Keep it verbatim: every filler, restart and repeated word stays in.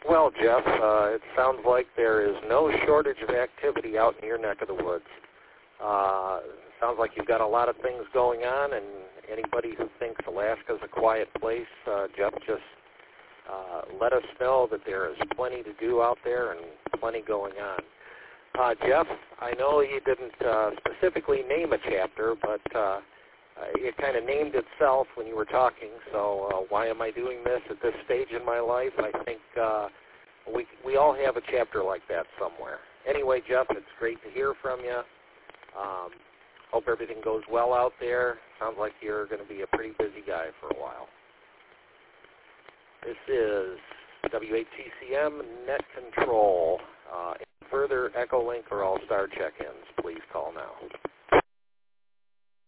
Well, Jeff, uh, it sounds like there is no shortage of activity out in your neck of the woods. Uh, sounds like you've got a lot of things going on, and anybody who thinks Alaska's a quiet place, uh, Jeff, just uh, let us know that there is plenty to do out there and plenty going on. Uh, Jeff, I know you didn't uh, specifically name a chapter, but uh, it kind of named itself when you were talking, so uh, why am I doing this at this stage in my life? I think uh, we, we all have a chapter like that somewhere. Anyway, Jeff, it's great to hear from you. Um, hope everything goes well out there. Sounds like you're going to be a pretty busy guy for a while. This is W A T C M Net Control. Uh, further Echolink or All-Star check-ins, please call now.